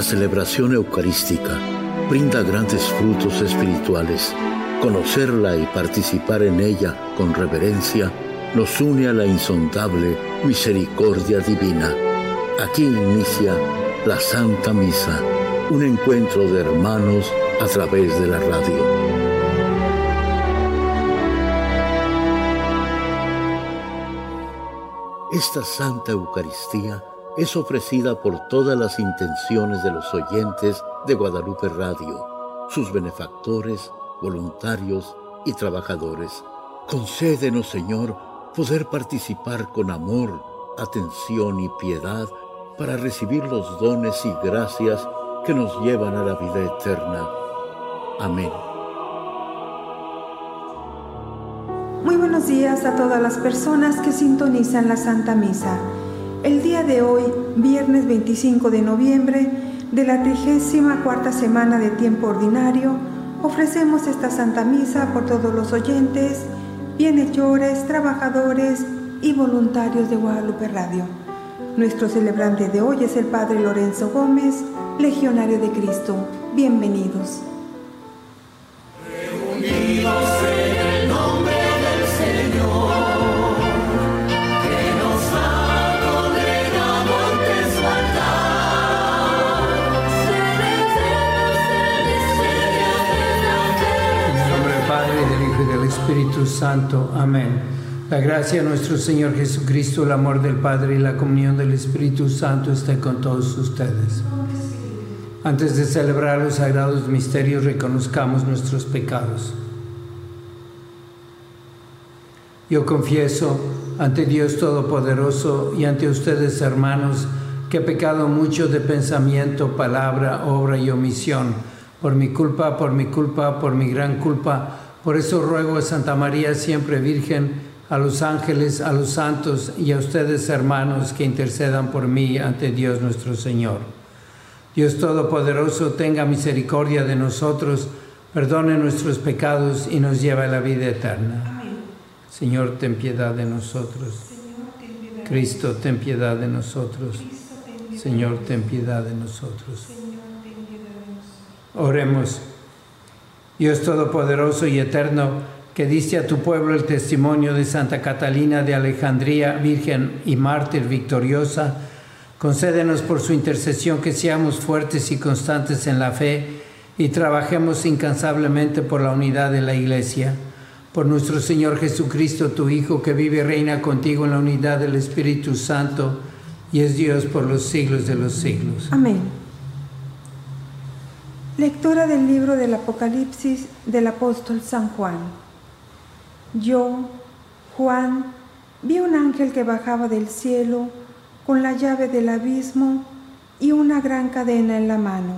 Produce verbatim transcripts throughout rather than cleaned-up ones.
La celebración eucarística brinda grandes frutos espirituales. Conocerla y participar en ella con reverencia nos une a la insondable misericordia divina. Aquí inicia la Santa Misa, un encuentro de hermanos a través de la radio. Esta Santa Eucaristía es ofrecida por todas las intenciones de los oyentes de Guadalupe Radio, sus benefactores, voluntarios y trabajadores. Concédenos, Señor, poder participar con amor, atención y piedad para recibir los dones y gracias que nos llevan a la vida eterna. Amén. Muy buenos días a todas las personas que sintonizan la Santa Misa. El día de hoy, viernes veinticinco de noviembre, de la trigésima cuarta semana de tiempo ordinario, ofrecemos esta Santa Misa por todos los oyentes, bienhechores, trabajadores y voluntarios de Guadalupe Radio. Nuestro celebrante de hoy es el Padre Lorenzo Gómez, Legionario de Cristo. Bienvenidos. Reunidos en el nombre del Señor, que nos ha congregado ante su altar. En el nombre del Padre, del Hijo y del Espíritu Santo. Amén. La gracia de nuestro Señor Jesucristo, el amor del Padre y la comunión del Espíritu Santo esté con todos ustedes. Antes de celebrar los sagrados misterios, reconozcamos nuestros pecados. Yo confieso ante Dios Todopoderoso y ante ustedes, hermanos, que he pecado mucho de pensamiento, palabra, obra y omisión, por mi culpa, por mi culpa, por mi gran culpa. Por eso ruego a Santa María, siempre Virgen, a los ángeles, a los santos y a ustedes, hermanos, que intercedan por mí ante Dios nuestro Señor. Dios Todopoderoso, tenga misericordia de nosotros, perdone nuestros pecados y nos lleve a la vida eterna. Amén. Señor, ten piedad de nosotros. Señor, ten piedad. Cristo, ten piedad de nosotros. Cristo, ten piedad. Señor, ten piedad de nosotros. Señor, ten piedad de nosotros. Oremos. Dios Todopoderoso y eterno, que diste a tu pueblo el testimonio de Santa Catalina de Alejandría, virgen y mártir victoriosa, concédenos por su intercesión que seamos fuertes y constantes en la fe y trabajemos incansablemente por la unidad de la Iglesia. Por nuestro Señor Jesucristo, tu Hijo, que vive y reina contigo en la unidad del Espíritu Santo y es Dios por los siglos de los siglos. Amén. Lectura del libro del Apocalipsis del apóstol San Juan. Yo, Juan, vi un ángel que bajaba del cielo con la llave del abismo y una gran cadena en la mano.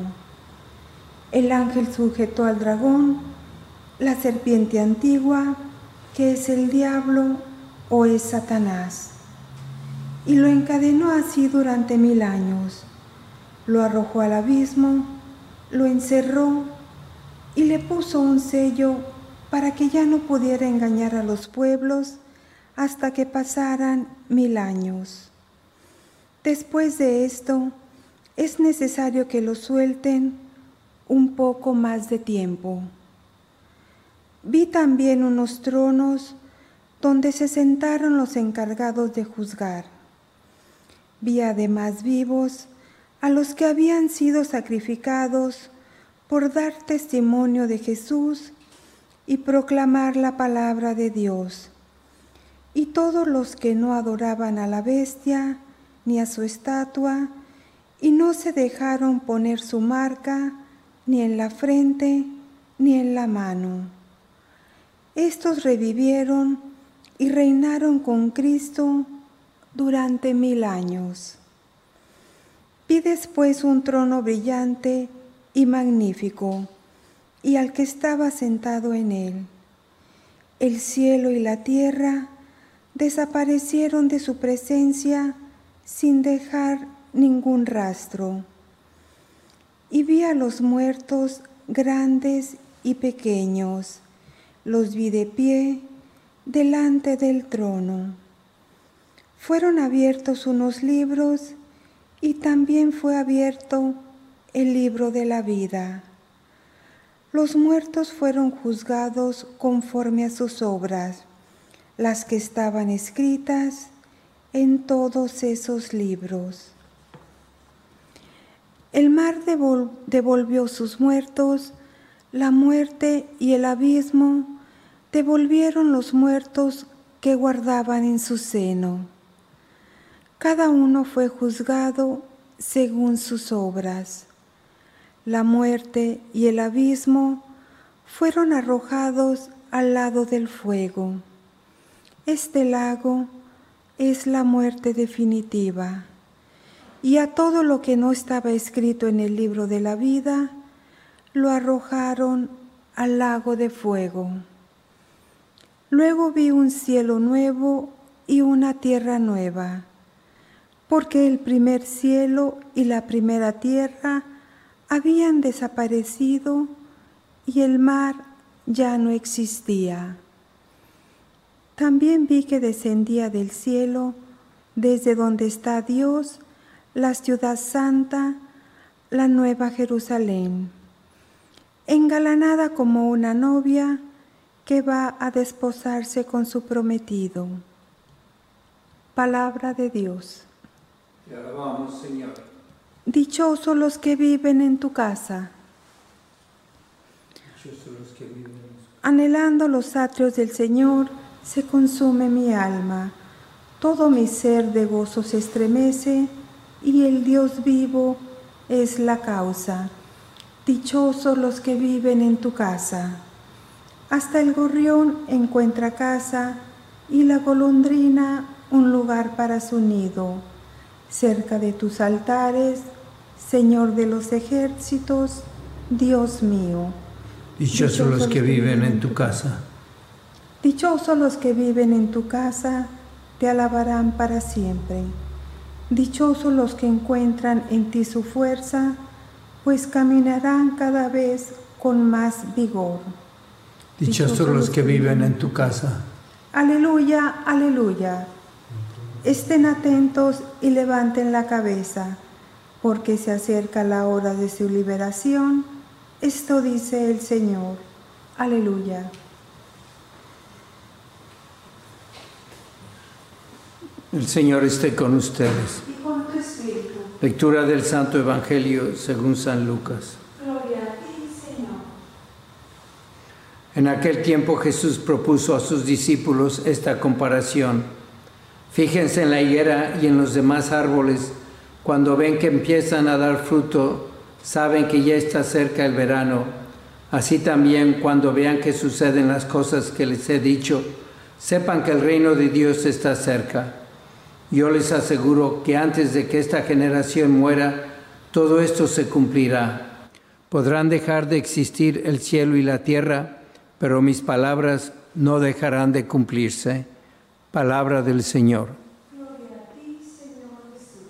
El ángel sujetó al dragón, la serpiente antigua, que es el diablo o es Satanás, y lo encadenó así durante mil años. Lo arrojó al abismo, lo encerró y le puso un sello para que ya no pudiera engañar a los pueblos hasta que pasaran mil años. Después de esto, es necesario que lo suelten un poco más de tiempo. Vi también unos tronos donde se sentaron los encargados de juzgar. Vi además vivos a los que habían sido sacrificados por dar testimonio de Jesús y proclamar la palabra de Dios. Y todos los que no adoraban a la bestia ni a su estatua, y no se dejaron poner su marca ni en la frente ni en la mano. Estos revivieron y reinaron con Cristo durante mil años. Vi después un trono brillante y magnífico, y al que estaba sentado en él. El cielo y la tierra desaparecieron de su presencia sin dejar ningún rastro. Y vi a los muertos grandes y pequeños, los vi de pie delante del trono. Fueron abiertos unos libros y también fue abierto el libro de la vida. Los muertos fueron juzgados conforme a sus obras, las que estaban escritas en todos esos libros. El mar devol- devolvió sus muertos, la muerte y el abismo devolvieron los muertos que guardaban en su seno. Cada uno fue juzgado según sus obras. La muerte y el abismo fueron arrojados al lado del fuego. Este lago es la muerte definitiva. Y a todo lo que no estaba escrito en el libro de la vida, lo arrojaron al lago de fuego. Luego vi un cielo nuevo y una tierra nueva, porque el primer cielo y la primera tierra habían desaparecido y el mar ya no existía. También vi que descendía del cielo, desde donde está Dios, la ciudad santa, la nueva Jerusalén, engalanada como una novia que va a desposarse con su prometido. Palabra de Dios. Te alabamos, Señor. Dichosos los que viven en tu casa. Dichosos los que viven en tu casa. Anhelando los atrios del Señor, se consume mi alma. Todo mi ser de gozo se estremece, y el Dios vivo es la causa. Dichosos los que viven en tu casa. Hasta el gorrión encuentra casa, y la golondrina un lugar para su nido. Cerca de tus altares, Señor de los ejércitos, Dios mío. Dichosos, Dichosos los que viven en tu casa. Dichosos los que viven en tu casa, te alabarán para siempre. Dichosos los que encuentran en ti su fuerza, pues caminarán cada vez con más vigor. Dichosos, Dichosos los que viven en tu casa. Aleluya, aleluya. Estén atentos y levanten la cabeza, porque se acerca la hora de su liberación. Esto dice el Señor. Aleluya. El Señor esté con ustedes. Y con tu espíritu. Lectura del Santo Evangelio según San Lucas. Gloria a ti, Señor. En aquel tiempo Jesús propuso a sus discípulos esta comparación. Fíjense en la higuera y en los demás árboles. Cuando ven que empiezan a dar fruto, saben que ya está cerca el verano. Así también, cuando vean que suceden las cosas que les he dicho, sepan que el reino de Dios está cerca. Yo les aseguro que antes de que esta generación muera, todo esto se cumplirá. Podrán dejar de existir el cielo y la tierra, pero mis palabras no dejarán de cumplirse. Palabra del Señor. Gloria a ti, Señor Jesús.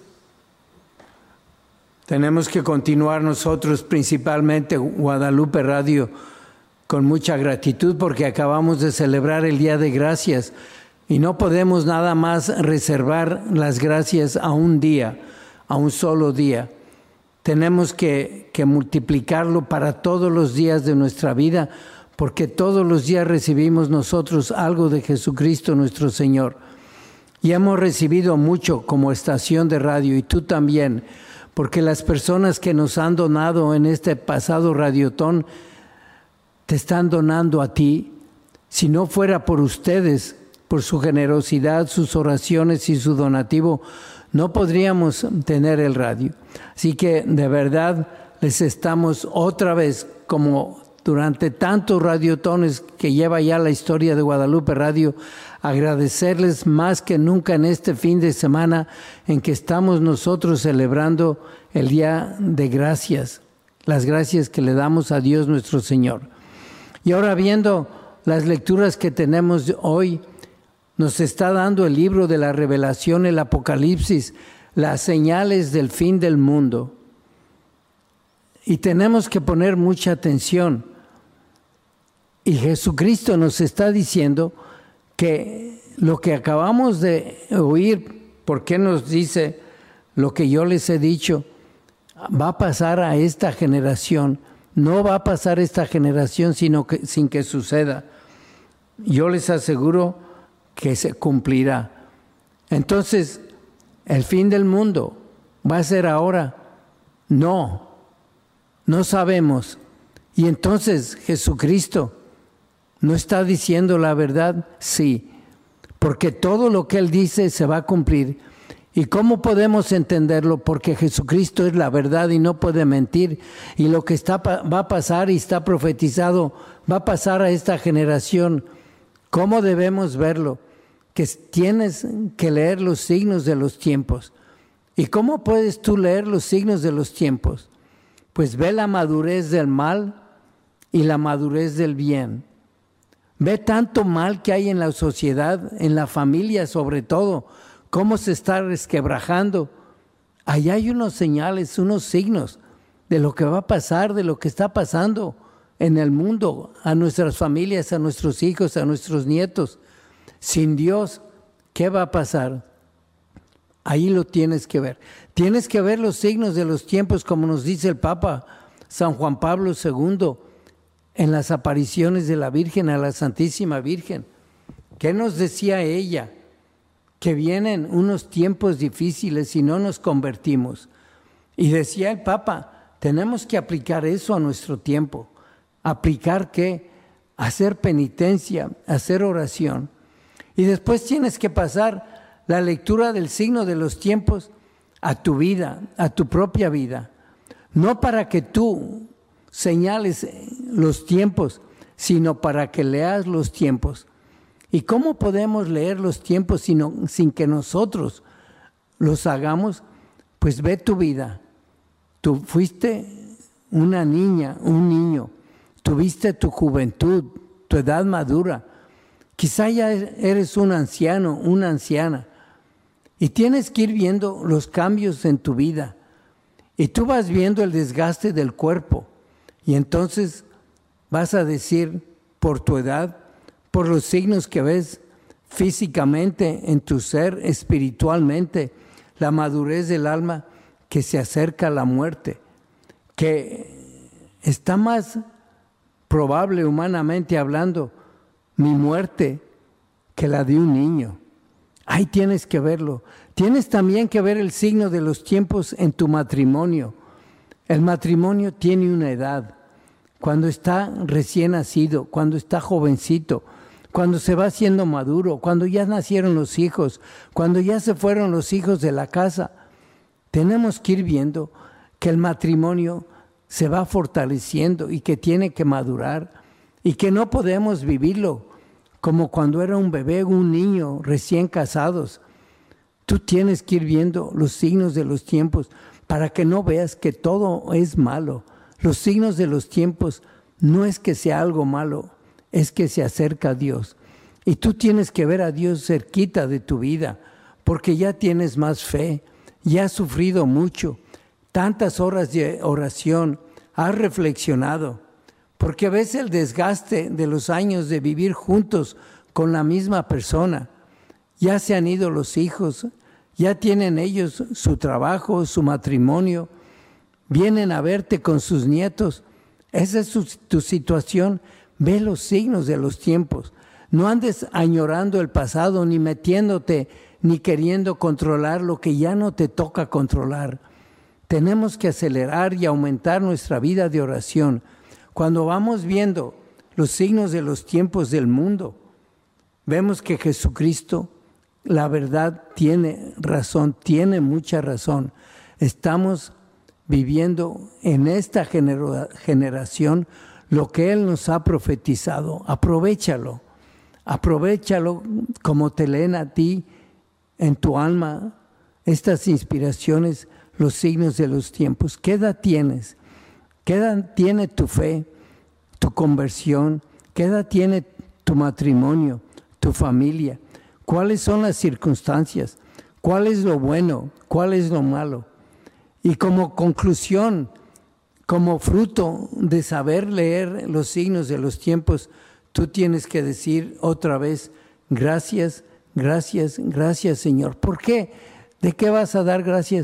Tenemos que continuar nosotros, principalmente Guadalupe Radio, con mucha gratitud porque acabamos de celebrar el Día de Gracias y no podemos nada más reservar las gracias a un día, a un solo día. Tenemos que, que multiplicarlo para todos los días de nuestra vida, porque todos los días recibimos nosotros algo de Jesucristo nuestro Señor. Y hemos recibido mucho como estación de radio, y tú también, porque las personas que nos han donado en este pasado radiotón te están donando a ti. Si no fuera por ustedes, por su generosidad, sus oraciones y su donativo, no podríamos tener el radio. Así que de verdad les estamos otra vez, como durante tantos radiotones que lleva ya la historia de Guadalupe Radio, agradecerles más que nunca en este fin de semana en que estamos nosotros celebrando el Día de Gracias, las gracias que le damos a Dios nuestro Señor. Y ahora, viendo las lecturas que tenemos hoy, nos está dando el libro de la Revelación, el Apocalipsis, las señales del fin del mundo. Y tenemos que poner mucha atención. Y Jesucristo nos está diciendo que lo que acabamos de oír, ¿por qué nos dice lo que yo les he dicho? va a pasar a esta generación. No va a pasar esta generación sino que, sin que suceda. Yo les aseguro que se cumplirá. Entonces, ¿el fin del mundo va a ser ahora? No, no sabemos. Y entonces, ¿Jesucristo no está diciendo la verdad? Sí, porque todo lo que Él dice se va a cumplir. ¿Y cómo podemos entenderlo? Porque Jesucristo es la verdad y no puede mentir. Y lo que está, va a pasar y está profetizado va a pasar a esta generación. ¿Cómo debemos verlo? Que tienes que leer los signos de los tiempos. ¿Y cómo puedes tú leer los signos de los tiempos? Pues ve la madurez del mal y la madurez del bien. Ve tanto mal que hay en la sociedad, en la familia sobre todo, cómo se está resquebrajando. Ahí hay unos señales, unos signos de lo que va a pasar, de lo que está pasando en el mundo, a nuestras familias, a nuestros hijos, a nuestros nietos. Sin Dios, ¿qué va a pasar? Ahí lo tienes que ver. Tienes que ver los signos de los tiempos, como nos dice el Papa San Juan Pablo segundo, en las apariciones de la Virgen a la Santísima Virgen. ¿Qué nos decía ella? Que vienen unos tiempos difíciles si no nos convertimos. Y decía el Papa, tenemos que aplicar eso a nuestro tiempo. ¿Aplicar qué? Hacer penitencia, hacer oración. Y después tienes que pasar la lectura del signo de los tiempos a tu vida, a tu propia vida. No para que tú señales los tiempos, sino para que leas los tiempos. ¿Y cómo podemos leer los tiempos sino, sin que nosotros los hagamos? Pues ve tu vida. Tú fuiste una niña, un niño. Tuviste tu juventud, tu edad madura. Quizá ya eres un anciano, una anciana. Y tienes que ir viendo los cambios en tu vida. Y tú vas viendo el desgaste del cuerpo. Y entonces vas a decir, por tu edad, por los signos que ves físicamente en tu ser, espiritualmente, la madurez del alma, que se acerca a la muerte, que está más probable humanamente hablando mi muerte que la de un niño. Ahí tienes que verlo. Tienes también que ver el signo de los tiempos en tu matrimonio. El matrimonio tiene una edad. Cuando está recién nacido, cuando está jovencito, cuando se va haciendo maduro, cuando ya nacieron los hijos, cuando ya se fueron los hijos de la casa, tenemos que ir viendo que el matrimonio se va fortaleciendo y que tiene que madurar y que no podemos vivirlo como cuando era un bebé, un niño, recién casados. Tú tienes que ir viendo los signos de los tiempos para que no veas que todo es malo. Los signos de los tiempos no es que sea algo malo, es que se acerca a Dios. Y tú tienes que ver a Dios cerquita de tu vida, porque ya tienes más fe, ya has sufrido mucho, tantas horas de oración, has reflexionado, porque ves el desgaste de los años de vivir juntos con la misma persona. Ya se han ido los hijos, ya tienen ellos su trabajo, su matrimonio, vienen a verte con sus nietos. Esa es su, tu situación. Ve los signos de los tiempos. No andes añorando el pasado, ni metiéndote, ni queriendo controlar lo que ya no te toca controlar. Tenemos que acelerar y aumentar nuestra vida de oración. Cuando vamos viendo los signos de los tiempos del mundo, vemos que Jesucristo, la verdad, tiene razón, tiene mucha razón. Estamos viviendo en esta genera- generación lo que Él nos ha profetizado. Aprovéchalo, aprovéchalo como te leen a ti en tu alma estas inspiraciones, los signos de los tiempos. ¿Qué edad tienes? ¿Qué edad tiene tu fe, tu conversión? ¿Qué edad tiene tu matrimonio, tu familia? ¿Cuáles son las circunstancias? ¿Cuál es lo bueno? ¿Cuál es lo malo? Y como conclusión, como fruto de saber leer los signos de los tiempos, tú tienes que decir otra vez, gracias, gracias, gracias Señor. ¿Por qué? ¿De qué vas a dar gracias?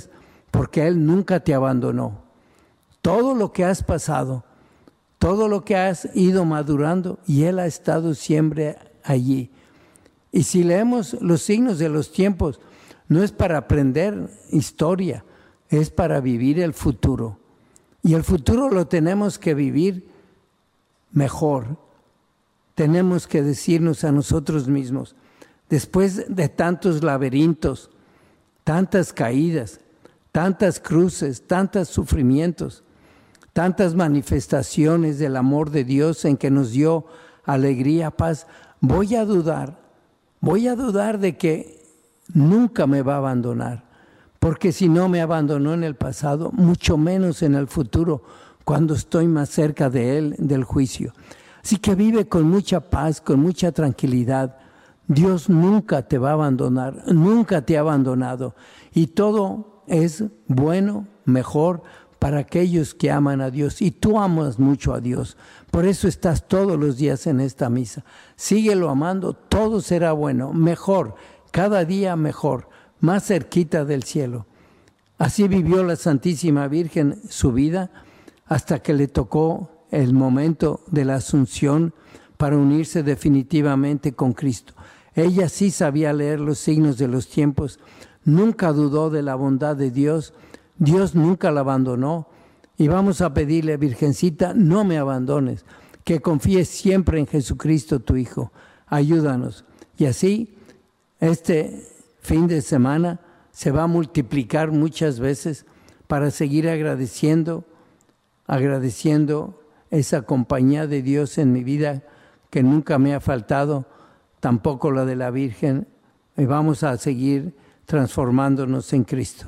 porque Él nunca te abandonó. Todo lo que has pasado, todo lo que has ido madurando, y Él ha estado siempre allí. Y si leemos los signos de los tiempos, no es para aprender historia, es para vivir el futuro. Y el futuro lo tenemos que vivir mejor. Tenemos que decirnos a nosotros mismos, después de tantos laberintos, tantas caídas, tantas cruces, tantos sufrimientos, tantas manifestaciones del amor de Dios en que nos dio alegría, paz, voy a dudar, voy a dudar de que nunca me va a abandonar, porque si no me abandonó en el pasado, mucho menos en el futuro, cuando estoy más cerca de Él, del juicio. Así que vive con mucha paz, con mucha tranquilidad. Dios nunca te va a abandonar, nunca te ha abandonado, y todo es bueno, mejor para aquellos que aman a Dios, y tú amas mucho a Dios, por eso estás todos los días en esta misa. Síguelo amando, todo será bueno, mejor, cada día mejor, más cerquita del cielo. Así vivió la Santísima Virgen su vida hasta que le tocó el momento de la Asunción para unirse definitivamente con Cristo. Ella sí sabía leer los signos de los tiempos, nunca dudó de la bondad de Dios, Dios nunca la abandonó, y vamos a pedirle, Virgencita, no me abandones, que confíes siempre en Jesucristo tu Hijo, ayúdanos. Y así, este fin de semana se va a multiplicar muchas veces para seguir agradeciendo, agradeciendo esa compañía de Dios en mi vida que nunca me ha faltado, tampoco la de la Virgen, y vamos a seguir transformándonos en Cristo.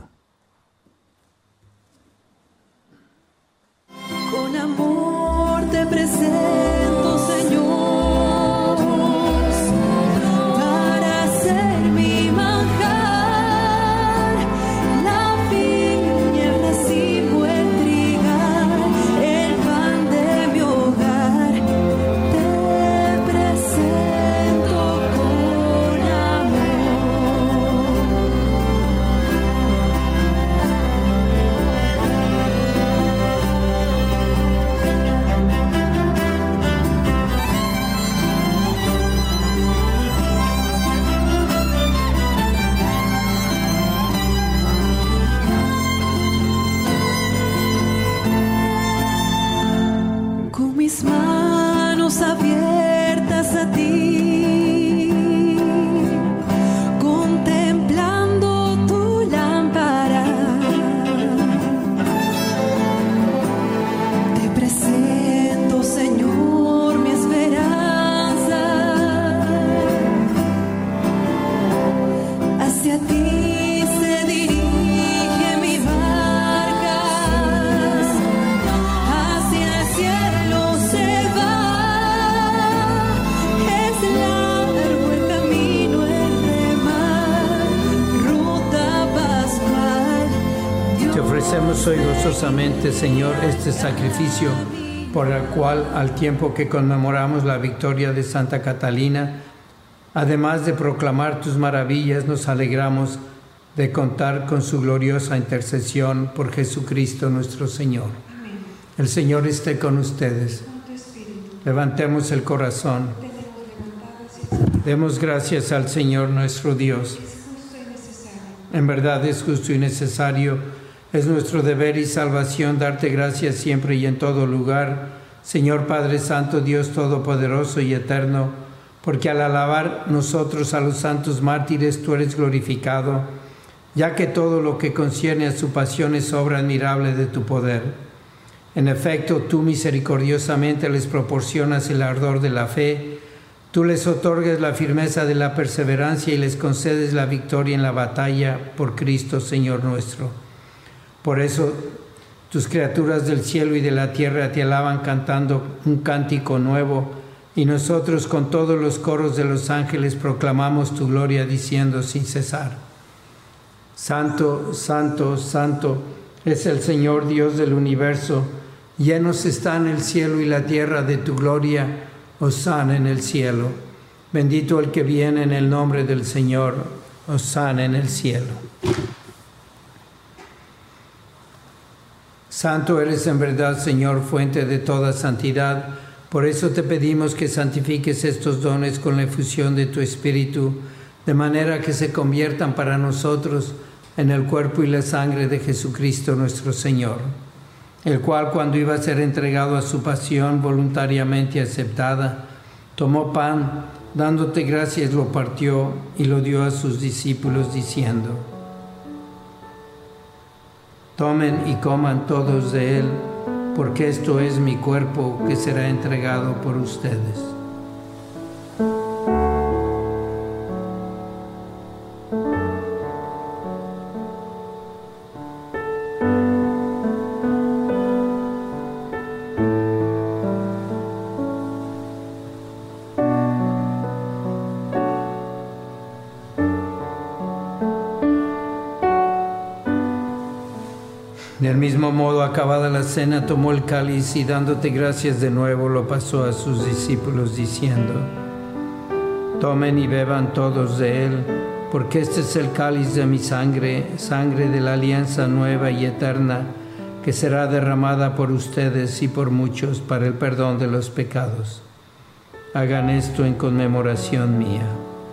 Con amor te presento, Señor, para ser mi manjar. La viña recibo el trigal, el pan de mi hogar. Te presento con amor. Con mis manos abiertas a ti, contemplando tu lámpara, te presento, Señor, mi esperanza. Hacia ti se dirige mi barca, hacia el cielo se va. Es largo el camino, el remar, ruta pascual. Te ofrecemos hoy gozosamente, Señor, este sacrificio por el cual, al tiempo que conmemoramos la victoria de Santa Catalina, además de proclamar tus maravillas, nos alegramos de contar con su gloriosa intercesión por Jesucristo nuestro Señor. El Señor esté con ustedes. Levantemos el corazón. Demos gracias al Señor nuestro Dios. En verdad es justo y necesario, es nuestro deber y salvación darte gracias siempre y en todo lugar, Señor Padre Santo, Dios Todopoderoso y Eterno, porque al alabar nosotros a los santos mártires tú eres glorificado, ya que todo lo que concierne a su pasión es obra admirable de tu poder. En efecto, tú misericordiosamente les proporcionas el ardor de la fe, tú les otorgas la firmeza de la perseverancia y les concedes la victoria en la batalla por Cristo, Señor nuestro. Por eso, tus criaturas del cielo y de la tierra te alaban cantando un cántico nuevo, y nosotros con todos los coros de los ángeles proclamamos tu gloria diciendo sin cesar: Santo, Santo, Santo es el Señor Dios del universo, llenos están el cielo y la tierra de tu gloria, hosana en el cielo. Bendito el que viene en el nombre del Señor, hosana en el cielo. Santo eres en verdad, Señor, fuente de toda santidad. Por eso te pedimos que santifiques estos dones con la efusión de tu Espíritu, de manera que se conviertan para nosotros en el cuerpo y la sangre de Jesucristo nuestro Señor, el cual, cuando iba a ser entregado a su pasión voluntariamente aceptada, tomó pan, dándote gracias, lo partió y lo dio a sus discípulos, diciendo: tomen y coman todos de él, porque esto es mi cuerpo que será entregado por ustedes. Del mismo modo, acabada la cena, tomó el cáliz y dándote gracias de nuevo, lo pasó a sus discípulos diciendo: tomen y beban todos de él, porque este es el cáliz de mi sangre, sangre de la alianza nueva y eterna, que será derramada por ustedes y por muchos para el perdón de los pecados. Hagan esto en conmemoración mía.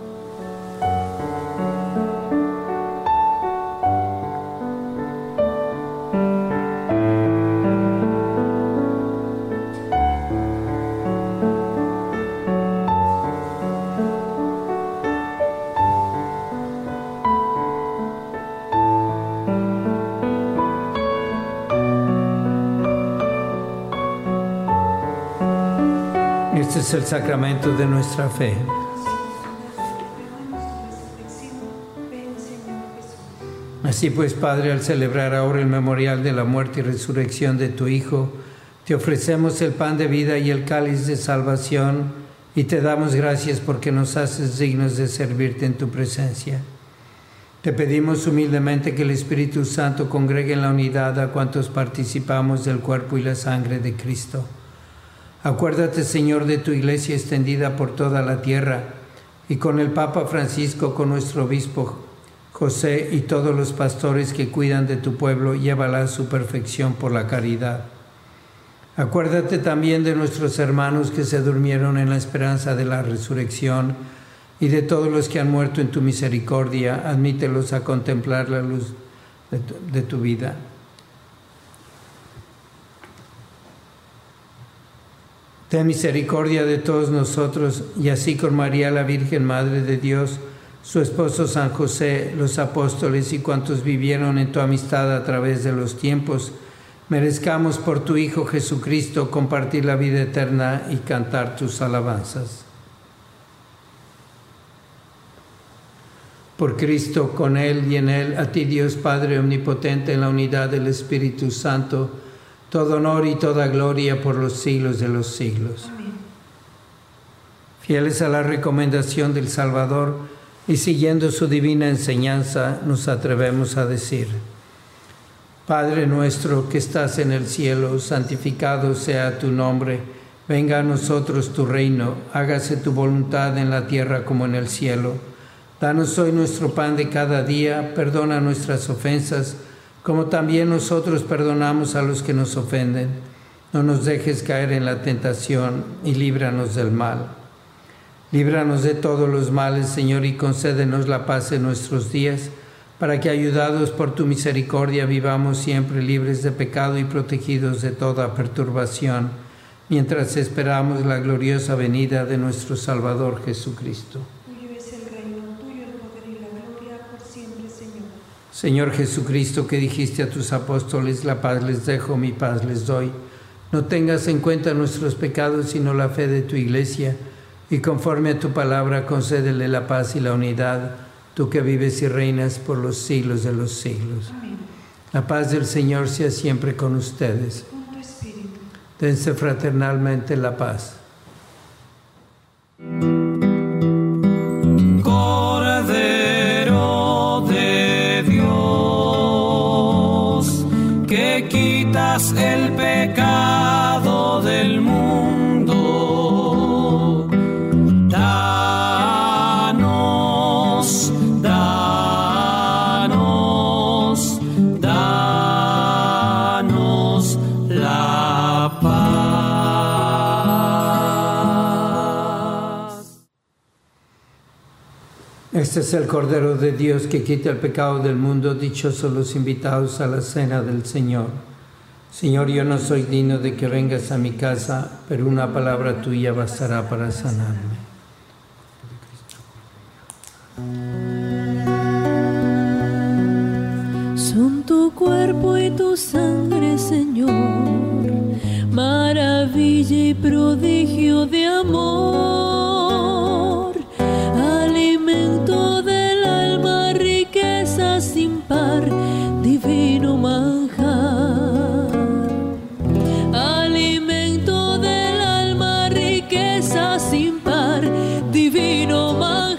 Este es el sacramento de nuestra fe. Así pues, Padre, al celebrar ahora el memorial de la muerte y resurrección de tu Hijo, te ofrecemos el pan de vida y el cáliz de salvación, y te damos gracias porque nos haces dignos de servirte en tu presencia. Te pedimos humildemente que el Espíritu Santo congregue en la unidad a cuantos participamos del cuerpo y la sangre de Cristo. Acuérdate, Señor, de tu iglesia extendida por toda la tierra, y con el Papa Francisco, con nuestro obispo José y todos los pastores que cuidan de tu pueblo, llévala a su perfección por la caridad. Acuérdate también de nuestros hermanos que se durmieron en la esperanza de la resurrección, y de todos los que han muerto en tu misericordia, admítelos a contemplar la luz de tu, de tu vida. Ten misericordia de todos nosotros, y así con María, la Virgen Madre de Dios, su esposo San José, los apóstoles y cuantos vivieron en tu amistad a través de los tiempos, merezcamos por tu Hijo Jesucristo compartir la vida eterna y cantar tus alabanzas. Por Cristo, con Él y en Él, a ti Dios Padre omnipotente, en la unidad del Espíritu Santo, todo honor y toda gloria por los siglos de los siglos. Amén. Fieles a la recomendación del Salvador y siguiendo su divina enseñanza, nos atrevemos a decir: Padre nuestro que estás en el cielo, santificado sea tu nombre. Venga a nosotros tu reino, hágase tu voluntad en la tierra como en el cielo. Danos hoy nuestro pan de cada día, perdona nuestras ofensas, como también nosotros perdonamos a los que nos ofenden. No nos dejes caer en la tentación y líbranos del mal. Líbranos de todos los males, Señor, y concédenos la paz en nuestros días, para que, ayudados por tu misericordia, vivamos siempre libres de pecado y protegidos de toda perturbación, mientras esperamos la gloriosa venida de nuestro Salvador Jesucristo. Señor Jesucristo, que dijiste a tus apóstoles: la paz les dejo, mi paz les doy. No tengas en cuenta nuestros pecados, sino la fe de tu iglesia, y conforme a tu palabra concédele la paz y la unidad, tú que vives y reinas por los siglos de los siglos. Amén. La paz del Señor sea siempre con ustedes. Con tu espíritu. Dense fraternalmente la paz. Quitas el pecado del mundo, danos, danos, danos Este es el Cordero de Dios que quita el pecado del mundo. Dichosos los invitados a la cena del Señor. Señor, yo no soy digno de que vengas a mi casa, pero una palabra tuya bastará para sanarme. Son tu cuerpo y tu sangre, Señor, maravilla y prodigio de amor, alimento del alma, riqueza sin par, divino manjar. Alimento del alma, riqueza sin par, divino manjar.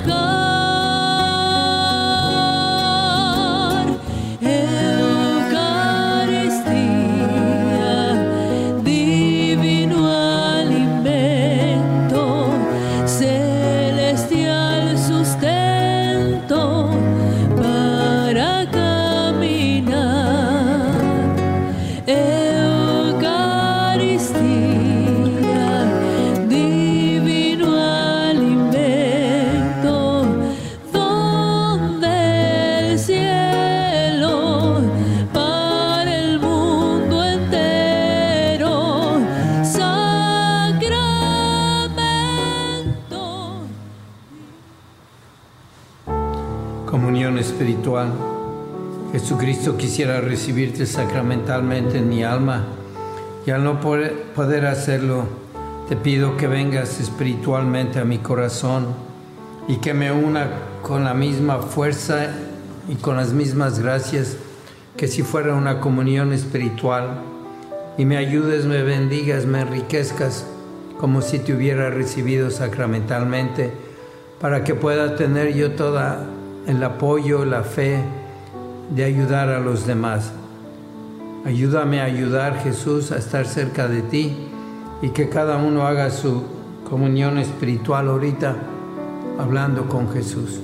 Espiritual. Jesucristo, quisiera recibirte sacramentalmente en mi alma, y al no poder hacerlo, te pido que vengas espiritualmente a mi corazón y que me una con la misma fuerza y con las mismas gracias que si fuera una comunión espiritual, y me ayudes, me bendigas, me enriquezcas como si te hubiera recibido sacramentalmente, para que pueda tener yo toda el apoyo, la fe de ayudar a los demás. Ayúdame a ayudar, Jesús, a estar cerca de ti, y que cada uno haga su comunión espiritual ahorita, hablando con Jesús.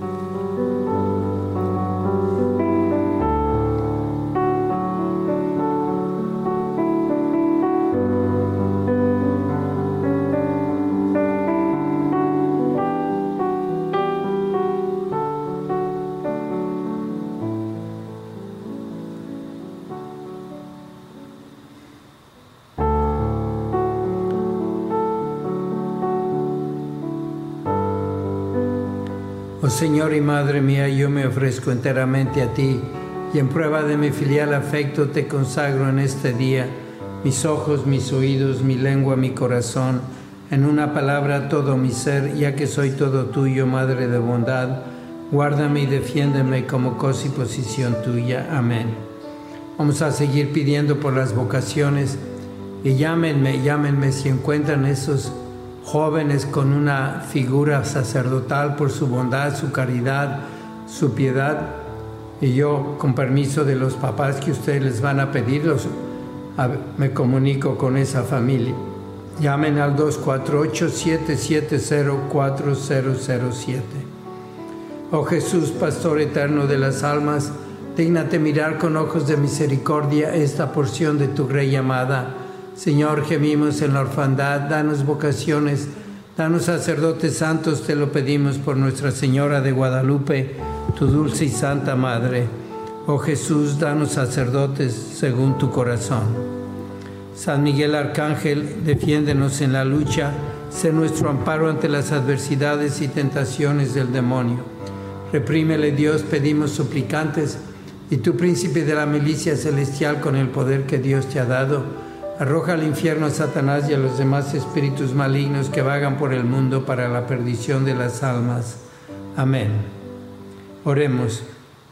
Oh Señor y Madre mía, yo me ofrezco enteramente a ti, y en prueba de mi filial afecto te consagro en este día mis ojos, mis oídos, mi lengua, mi corazón, en una palabra todo mi ser, ya que soy todo tuyo, Madre de bondad. Guárdame y defiéndeme como cosa y posición tuya. Amén. Vamos a seguir pidiendo por las vocaciones, y llámenme, llámenme si encuentran esos jóvenes con una figura sacerdotal por su bondad, su caridad, su piedad, y yo, con permiso de los papás que ustedes les van a pedirlos, a, me comunico con esa familia. Llamen al dos cuatro ocho, siete siete cero, cuatro cero cero siete. Oh Jesús, Pastor eterno de las almas, dígnate mirar con ojos de misericordia esta porción de tu Grey amada. Señor, gemimos en la orfandad, danos vocaciones, danos sacerdotes santos, te lo pedimos por Nuestra Señora de Guadalupe, tu dulce y santa Madre. Oh Jesús, danos sacerdotes según tu corazón. San Miguel Arcángel, defiéndenos en la lucha, sé nuestro amparo ante las adversidades y tentaciones del demonio. Reprímele, Dios, pedimos suplicantes, y tú, príncipe de la milicia celestial, con el poder que Dios te ha dado, arroja al infierno a Satanás y a los demás espíritus malignos que vagan por el mundo para la perdición de las almas. Amén. Oremos.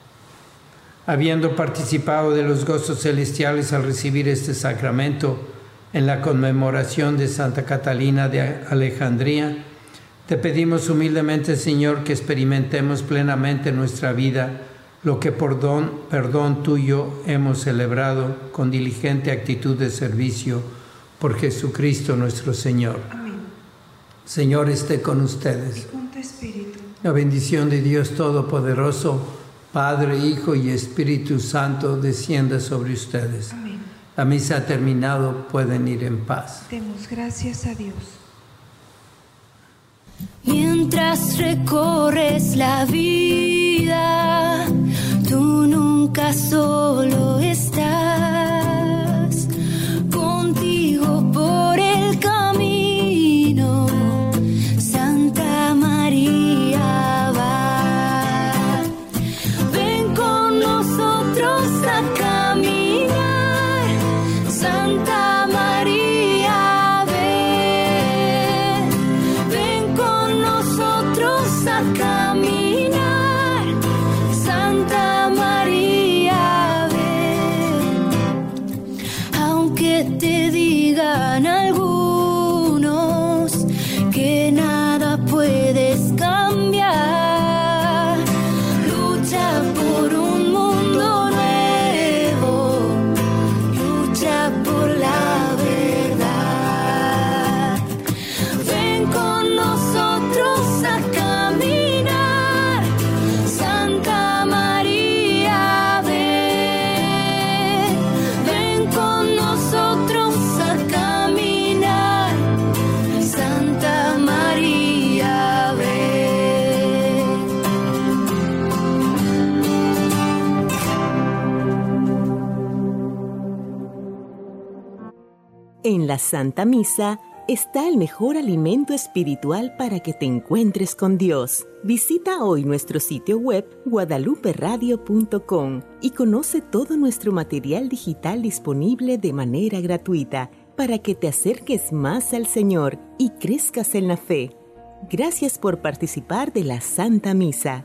Habiendo participado de los gozos celestiales al recibir este sacramento en la conmemoración de Santa Catalina de Alejandría, te pedimos humildemente, Señor, que experimentemos plenamente en nuestra vida lo que por don, perdón tuyo hemos celebrado con diligente actitud de servicio por Jesucristo nuestro Señor. Amén. Señor, esté con ustedes. Y con tu espíritu. La bendición de Dios Todopoderoso, Padre, Hijo y Espíritu Santo, descienda sobre ustedes. Amén. La misa ha terminado, pueden ir en paz. Demos gracias a Dios. Y en Mientras recorres la vida, tú nunca solo estás. Contigo por el camino, Santa María va. Ven con nosotros a caminar, Santa María, ven. Ven con nosotros a caminar, Santa María, ven. Aunque te digan algunos que nada puedes cambiar, lucha por un mundo nuevo, lucha por la verdad. Ven con nosotros a caminar, Santa María, ven. Ven con nosotros a caminar, Santa María, ven. En la Santa Misa está el mejor alimento espiritual para que te encuentres con Dios. Visita hoy nuestro sitio web guadalupe radio punto com y conoce todo nuestro material digital disponible de manera gratuita para que te acerques más al Señor y crezcas en la fe. Gracias por participar de la Santa Misa.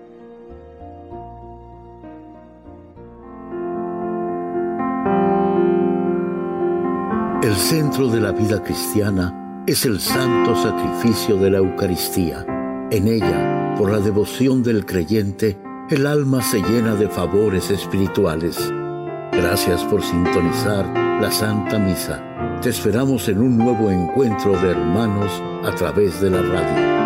El centro de la vida cristiana es el santo sacrificio de la Eucaristía. En ella, por la devoción del creyente, el alma se llena de favores espirituales. Gracias por sintonizar la Santa Misa. Te esperamos en un nuevo encuentro de hermanos a través de la radio.